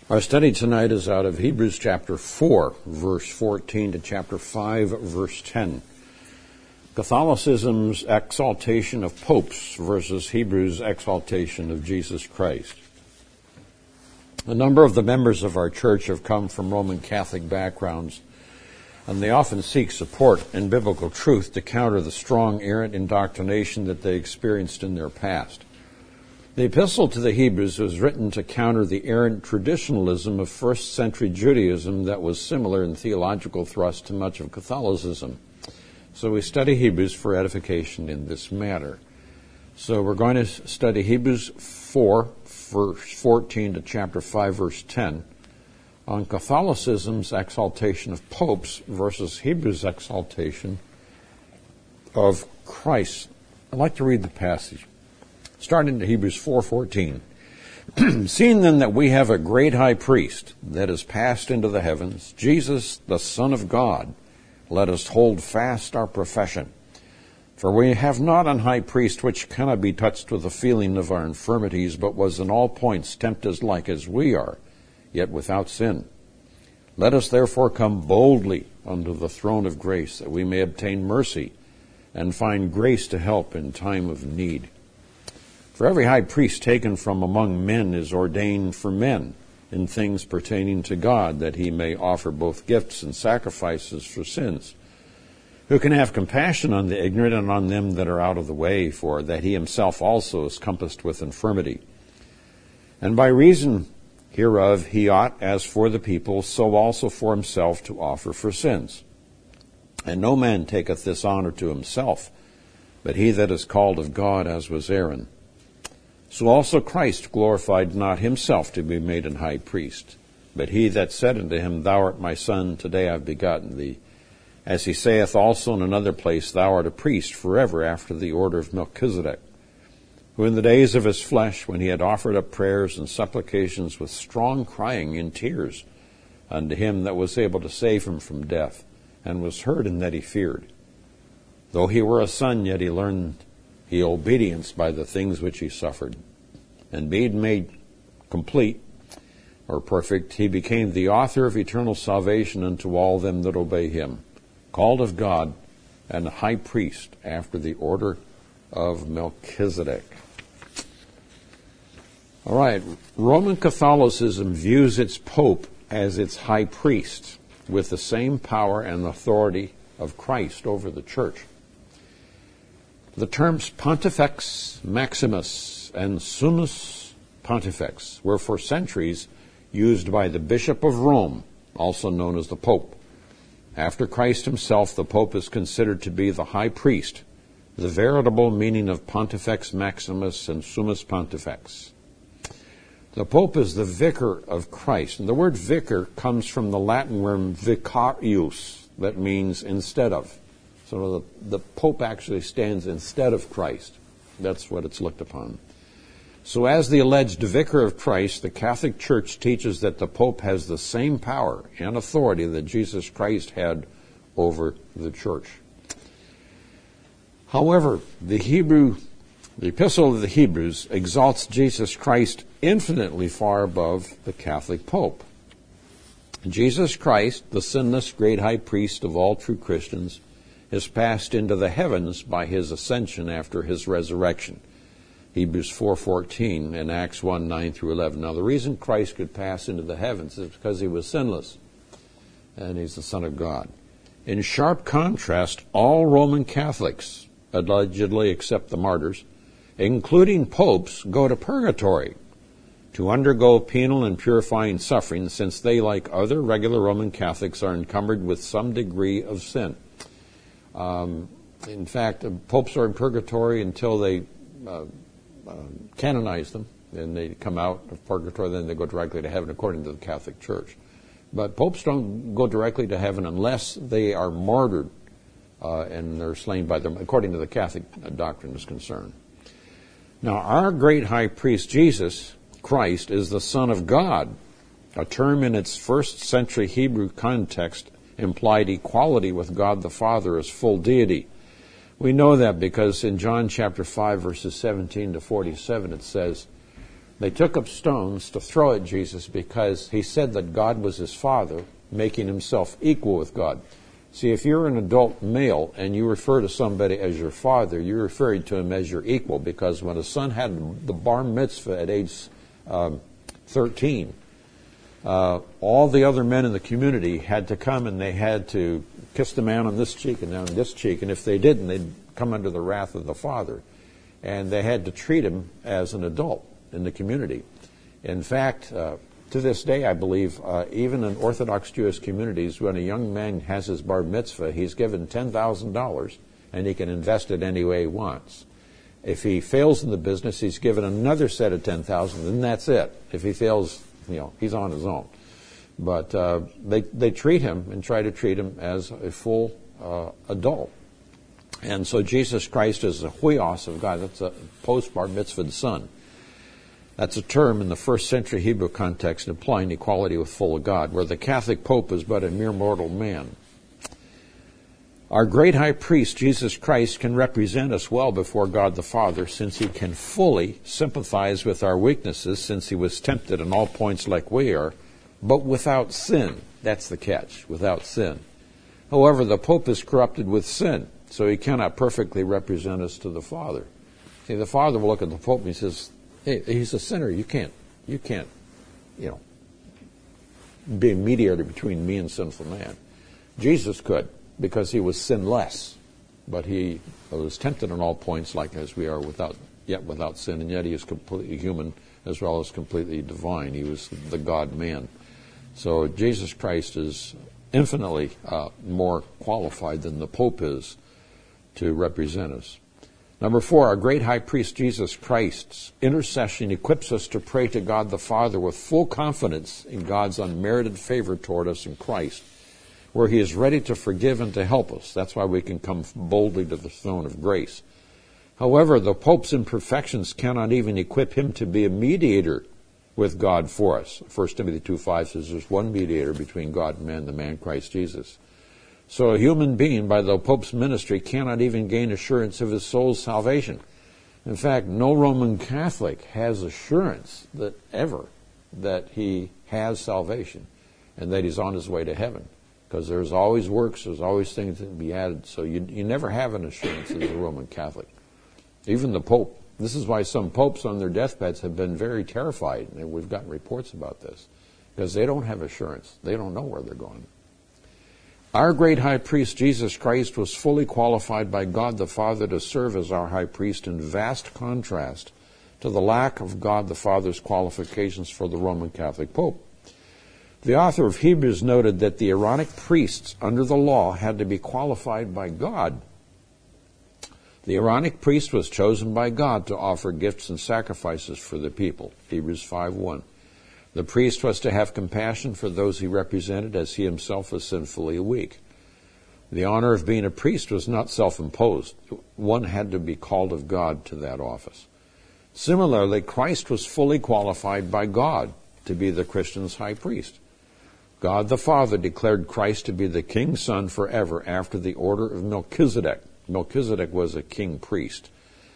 Our study tonight is out of Hebrews chapter 4, verse 14 to chapter 5, verse 10. Catholicism's exaltation of popes versus Hebrews' exaltation of Jesus Christ. A number of the members of our church have come from Roman Catholic backgrounds, and they often seek support in biblical truth to counter the strong errant indoctrination that they experienced in their past. The epistle to the Hebrews was written to counter the errant traditionalism of first-century Judaism that was similar in theological thrust to much of Catholicism. So we study Hebrews for edification in this matter. So we're going to study Hebrews 4, verse 14 to chapter 5, verse 10, on Catholicism's exaltation of popes versus Hebrews' exaltation of Christ. I'd like to read the passage. Starting in Hebrews 4:14. Seeing then that we have a great high priest that is passed into the heavens, Jesus, the Son of God, let us hold fast our profession. For we have not an high priest which cannot be touched with the feeling of our infirmities, but was in all points tempted like as we are, yet without sin. Let us therefore come boldly unto the throne of grace, that we may obtain mercy and find grace to help in time of need. For every high priest taken from among men is ordained for men in things pertaining to God, that he may offer both gifts and sacrifices for sins, who can have compassion on the ignorant and on them that are out of the way, for that he himself also is compassed with infirmity. And by reason hereof he ought, as for the people, so also for himself to offer for sins. And no man taketh this honor to himself, but he that is called of God, as was Aaron. So also Christ glorified not himself to be made an high priest, but he that said unto him, Thou art my son, today I have begotten thee. As he saith also in another place, Thou art a priest forever after the order of Melchizedek, who in the days of his flesh, when he had offered up prayers and supplications with strong crying and tears unto him that was able to save him from death, and was heard in that he feared. Though he were a son, yet he learned he obedience by the things which he suffered. And being made complete, or perfect, he became the author of eternal salvation unto all them that obey him, called of God, and a high priest after the order of Melchizedek. All right, Roman Catholicism views its pope as its high priest, with the same power and authority of Christ over the church. The terms Pontifex Maximus and Summus Pontifex were for centuries used by the Bishop of Rome, also known as the Pope. After Christ himself, the Pope is considered to be the high priest, the veritable meaning of Pontifex Maximus and Summus Pontifex. The Pope is the vicar of Christ, and the word vicar comes from the Latin word vicarius, that means instead of. So the Pope actually stands instead of Christ. That's what it's looked upon. So as the alleged vicar of Christ, the Catholic Church teaches that the Pope has the same power and authority that Jesus Christ had over the church. However, the Epistle of the Hebrews exalts Jesus Christ infinitely far above the Catholic Pope. Jesus Christ, the sinless great high priest of all true Christians, is passed into the heavens by his ascension after his resurrection. Hebrews 4:14 and Acts 1:9 through 11. Now, the reason Christ could pass into the heavens is because he was sinless, and he's the Son of God. In sharp contrast, all Roman Catholics, allegedly except the martyrs, including popes, go to purgatory to undergo penal and purifying suffering, since they, like other regular Roman Catholics, are encumbered with some degree of sin. In fact, popes are in purgatory until they canonize them, and they come out of purgatory, then they go directly to heaven according to the Catholic Church. But popes don't go directly to heaven unless they are martyred and they're slain by them, according to the Catholic doctrine is concerned. Now, our great high priest, Jesus Christ, is the Son of God, a term in its first century Hebrew context implied equality with God the Father as full deity. We know that because in John chapter 5, verses 17 to 47, it says, They took up stones to throw at Jesus because he said that God was his father, making himself equal with God. See, if you're an adult male and you refer to somebody as your father, you're referring to him as your equal, because when a son had the bar mitzvah at age 13, all the other men in the community had to come and they had to kiss the man on this cheek and on this cheek, and if they didn't, they'd come under the wrath of the father. And they had to treat him as an adult in the community. In fact, to this day, I believe, even in Orthodox Jewish communities, when a young man has his bar mitzvah, he's given $10,000 and he can invest it any way he wants. If he fails in the business, he's given another set of $10,000, and that's it. If he fails, he's on his own. But they treat him and try to treat him as a full adult. And so Jesus Christ is a huios of God. That's a post-bar mitzvah son. That's a term in the first century Hebrew context implying equality with full of God, where the Catholic Pope is but a mere mortal man. Our great high priest, Jesus Christ, can represent us well before God the Father, since he can fully sympathize with our weaknesses, since he was tempted in all points like we are, but without sin. That's the catch, without sin. However, the Pope is corrupted with sin, so he cannot perfectly represent us to the Father. See, the Father will look at the Pope and he says, hey, he's a sinner. You can't, be a mediator between me and sinful man. Jesus could, because he was sinless, but he was tempted in all points like as we are, without sin, and yet he is completely human as well as completely divine. He was the God-man. So Jesus Christ is infinitely more qualified than the Pope is to represent us. Number 4, our great high priest Jesus Christ's intercession equips us to pray to God the Father with full confidence in God's unmerited favor toward us in Christ, where he is ready to forgive and to help us. That's why we can come boldly to the throne of grace. However, the Pope's imperfections cannot even equip him to be a mediator with God for us. 1 Timothy 2:5 says there's one mediator between God and man, the man Christ Jesus. So a human being, by the Pope's ministry, cannot even gain assurance of his soul's salvation. In fact, no Roman Catholic has assurance that he has salvation and that he's on his way to heaven. Because there's always works, there's always things that can be added. So you never have an assurance as a Roman Catholic. Even the Pope. This is why some popes on their deathbeds have been very terrified, and we've gotten reports about this, because they don't have assurance. They don't know where they're going. Our great high priest, Jesus Christ, was fully qualified by God the Father to serve as our high priest, in vast contrast to the lack of God the Father's qualifications for the Roman Catholic Pope. The author of Hebrews noted that the Aaronic priests under the law had to be qualified by God. The Aaronic priest was chosen by God to offer gifts and sacrifices for the people, Hebrews 5:1. The priest was to have compassion for those he represented, as he himself was sinfully weak. The honor of being a priest was not self-imposed. One had to be called of God to that office. Similarly, Christ was fully qualified by God to be the Christian's high priest. God the Father declared Christ to be the king's son forever after the order of Melchizedek. Melchizedek was a king priest.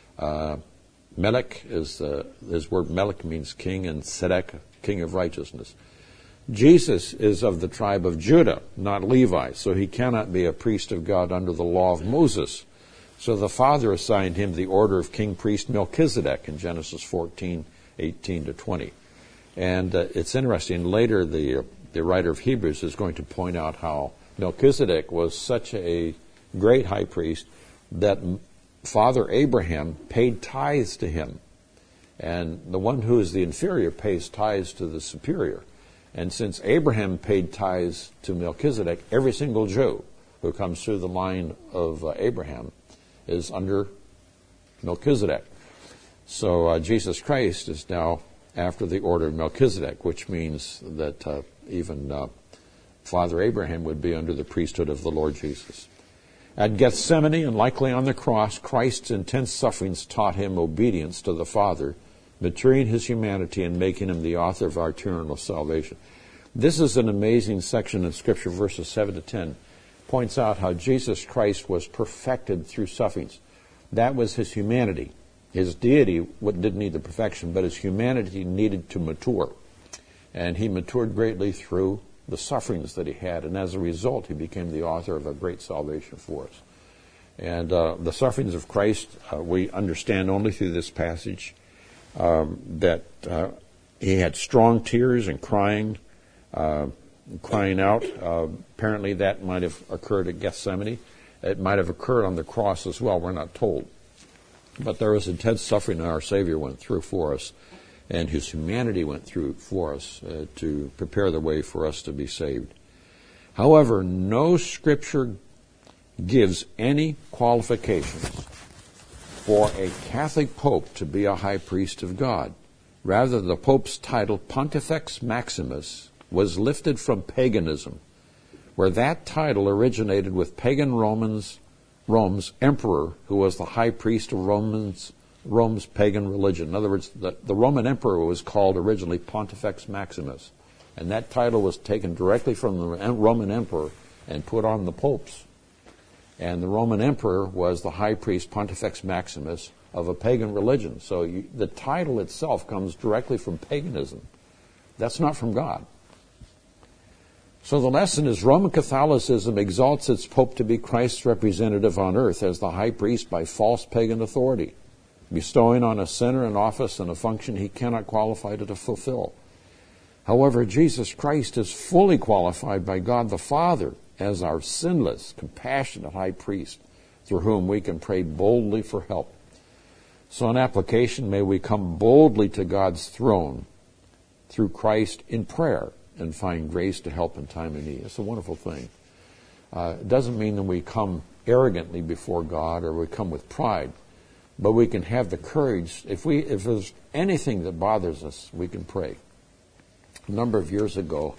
Melech his word Melech means king, and Tzedek, king of righteousness. Jesus is of the tribe of Judah, not Levi, so he cannot be a priest of God under the law of Moses. So the Father assigned him the order of king priest Melchizedek in Genesis 14:18-20. And it's interesting, later the writer of Hebrews is going to point out how Melchizedek was such a great high priest that Father Abraham paid tithes to him. And the one who is the inferior pays tithes to the superior. And since Abraham paid tithes to Melchizedek, every single Jew who comes through the line of Abraham is under Melchizedek. So Jesus Christ is now after the order of Melchizedek, which means that even Father Abraham would be under the priesthood of the Lord Jesus. At Gethsemane and likely on the cross, Christ's intense sufferings taught him obedience to the Father, maturing his humanity and making him the author of our eternal salvation. This is an amazing section in Scripture, verses 7-10. Points out how Jesus Christ was perfected through sufferings. That was his humanity. His deity didn't need the perfection, but his humanity needed to mature. And he matured greatly through the sufferings that he had, and as a result, he became the author of a great salvation for us. And the sufferings of Christ, we understand only through this passage, that he had strong tears and crying out. Apparently that might have occurred at Gethsemane. It might have occurred on the cross as well, we're not told. But there was intense suffering that our Savior went through for us, and his humanity went through for us to prepare the way for us to be saved. However, no Scripture gives any qualifications for a Catholic Pope to be a high priest of God. Rather, the Pope's title, Pontifex Maximus, was lifted from paganism, where that title originated with pagan Rome's emperor, who was the high priest of Rome's pagan religion. In other words, the Roman emperor was called originally Pontifex Maximus, and that title was taken directly from the Roman emperor and put on the popes. And the Roman emperor was the high priest, Pontifex Maximus, of a pagan religion. So the title itself comes directly from paganism. That's not from God. So the lesson is Roman Catholicism exalts its pope to be Christ's representative on earth as the high priest by false pagan authority, bestowing on a sinner an office and a function he cannot qualify to fulfill. However, Jesus Christ is fully qualified by God the Father as our sinless, compassionate high priest, through whom we can pray boldly for help. So in application, may we come boldly to God's throne through Christ in prayer and find grace to help in time of need. It's a wonderful thing. It doesn't mean that we come arrogantly before God or we come with pride, but we can have the courage. If there's anything that bothers us, we can pray. A number of years ago,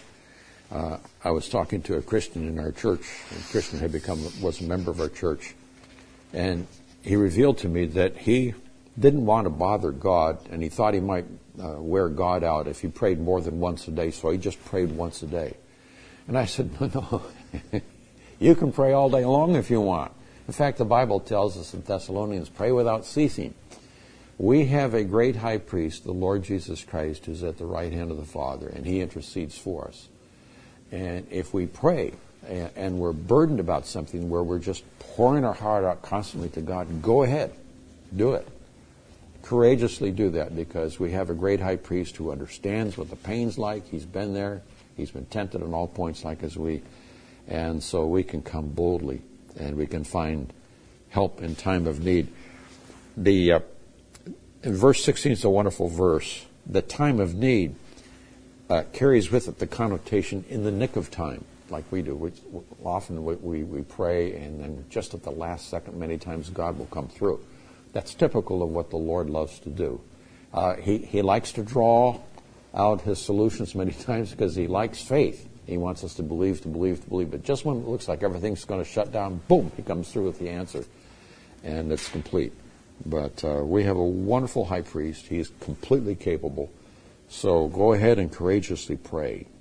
I was talking to a Christian in our church. A Christian was a member of our church, and he revealed to me that he didn't want to bother God, and he thought he might wear God out if he prayed more than once a day, so he just prayed once a day. And I said, no, you can pray all day long if you want. In fact, the Bible tells us in Thessalonians, pray without ceasing. We have a great high priest, the Lord Jesus Christ, who's at the right hand of the Father, and he intercedes for us. And if we pray and we're burdened about something where we're just pouring our heart out constantly to God, go ahead, do it. Courageously do that, because we have a great high priest who understands what the pain's like. He's been there. He's been tempted on all points like as we. And so we can come boldly and we can find help in time of need. In verse 16 is a wonderful verse. The time of need carries with it the connotation in the nick of time, like we do. Often we pray, and then just at the last second, many times God will come through. That's typical of what the Lord loves to do. He likes to draw out his solutions many times because he likes faith. He wants us to believe. But just when it looks like everything's going to shut down, boom, he comes through with the answer. And it's complete. But we have a wonderful high priest. He is completely capable. So go ahead and courageously pray.